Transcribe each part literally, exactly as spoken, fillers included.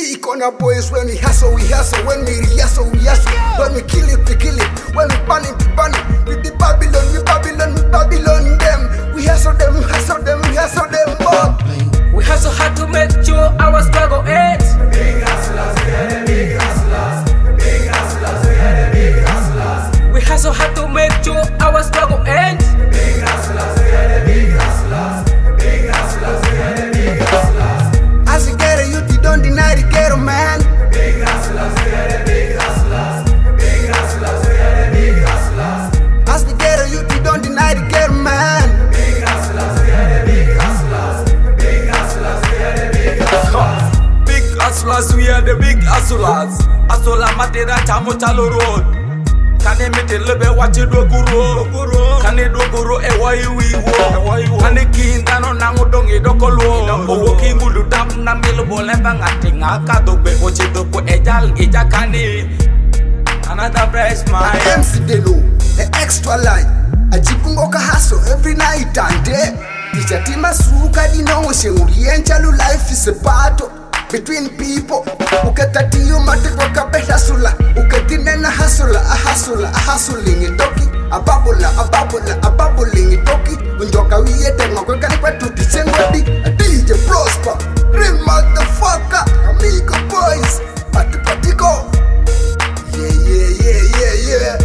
T corner boys, when we hustle, we hustle. When we hustle, we hustle. When we kill it, we kill it. When we burn it, we burn it. With the Babylon, we Babylon, we Babylon them. We hustle them, we hustle them, we hustle them more. We hustle hard to make sure our struggle ends. Big hustlers, we are the big hustlers. Big hustlers, we are the big hustlers. We hustle hard to make sure our struggle ends. Big hustlers, we are the big hustlers. Big hustlers, we are the big hustlers. As you get a youth, you don't deny the ghetto, man. Big hustlers, we are the big hustlers. Big hustlers, we are the big hustlers. As we get a youth, you don't deny the ghetto, man. Big hustlers, we are the big hustlers. Big hustlers, we are the big hustlers. Big hustlers, we are the big hustlers. Asola matera chamo chalo road. Kane mete lebe wachi do guru. Kane do guru e wai wiwo. Kane kinda no nango dongi dokolo. Owo kingudu dam na milu bole bangati ngaka dobe oche dopo ejal eja kane. Another fresh mind. M C Delo, the extra light. Ajikungo ka hustle every night and day. Ichatima suka dinongo urienchalu life is a battle between people. Ukatatiyo mateko kabesha sula. Ukatinena hasula, a hasula, a hustling it toki. A babula, a babula, a bubbling it toki. Unjoka wiyete ngoko kani kwetu tisengwadi. A D J Prosper, real motherfucker, amigo boys. Pati patiko. Yeah, yeah, yeah, yeah, yeah.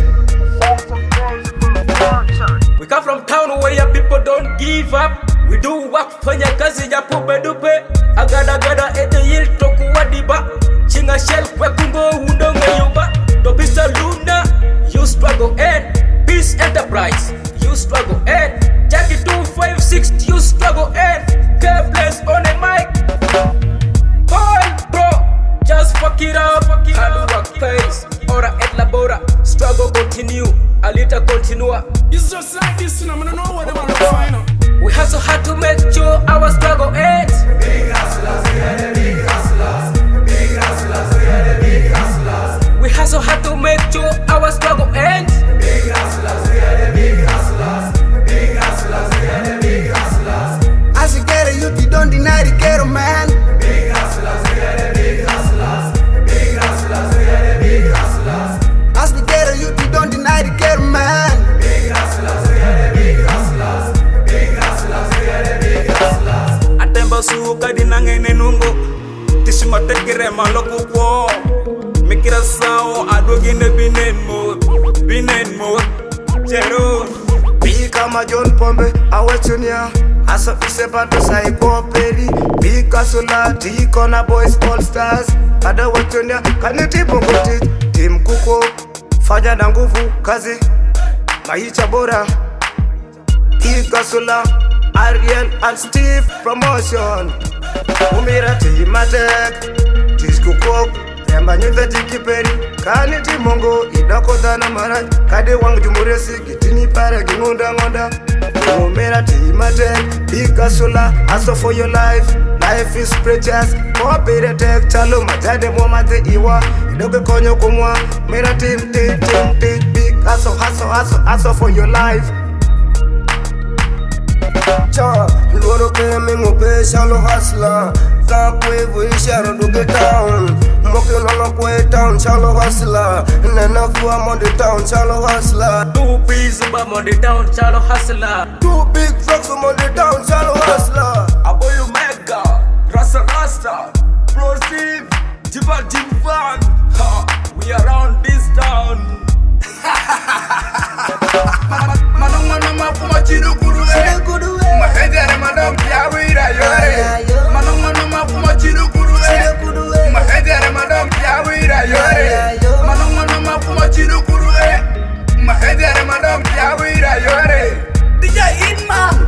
We come from town where your people don't give up. We do work fanya kazi ya pube dupe. Agada gada ete yil toku wadiba. Chinga shell kwe kungo undonge yuba. Topista Luna, you struggle and Peace Enterprise, you struggle and Jackie two five six, you struggle and K-Bless on the mic. Boy, bro, just fuck it up. Hard work pays. Ora et labora, struggle continue. Alita continua. It's just like this, and I don't know what they want to find out. We hustle hard to make sure our struggle ends. Big hustlers, we are the big hustlers. Big hustlers, we are the big hustlers. We hustle hard to make sure our struggle ends. Big hustlers, we are the big hustlers. Big hustlers, we are the big hustlers. As you get a youth, you don't deny the ghetto, man. Big hustlers, we are the big hustlers. Big hustlers, we are the big hustlers. As we get a youth, you don't deny the ghetto, man. Big hustlers, we are the big hustlers. Big hustlers, we are the big hustlers. Atemba suka dinangene nungo. Tishima tekere maloku po. Mikira sao adogine binen mode. Binen mode. Jero. Be kama John Pombe awechunia. Asa isepato saiko peri. Be kasula T corner boys all stars. Ada wechunia kaniti bongoti. Team kuko fanya na nguvu kazi. Maisha bora. T kasula Ariel and Steve promotion. Umira timatek. Tiskuko Yamba nyuve tikiperi. Kaniti mongo idako na maraj. Kade wang jumuresi kitini para gingunda ngonda. Umira timatek. Big hustler, hustle for your life. Life is precious. Kopere tek chalo majade mwamate iwa. Idoke konyo kumwa. Mira tim tim tim tim. Big hustle, hustle, hustle, hustle for your life. Cha, loro ke mingo pe shallow hustler. Can't wait for you shadow to get down. Smoking on a way town, shallow hustler. And then I flew I'm on the town, shallow hustler. Two peas I'm on the town, shallow hustler. Two big trucks I'm on the town, shallow hustler. Aboyo Mega, Rasta Rasta, Pro Steve, Jivan Jivan. Ha, we around this town. Madam, madam, madam, chiru kuru eh. Mahedere madam yawira yore. Madam, madam, madam, chiru kuru eh. Mahedere madam yawira yore. Madam, madam, madam, chiru kuru eh. Mahedere madam yawira yore. D J Inman.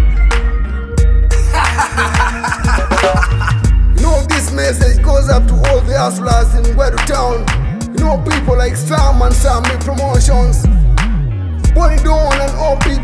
You know this message goes up to all the hustlers in Gweru town. You know people like Sam and Sammy Promotions. Boy Dawn and all people.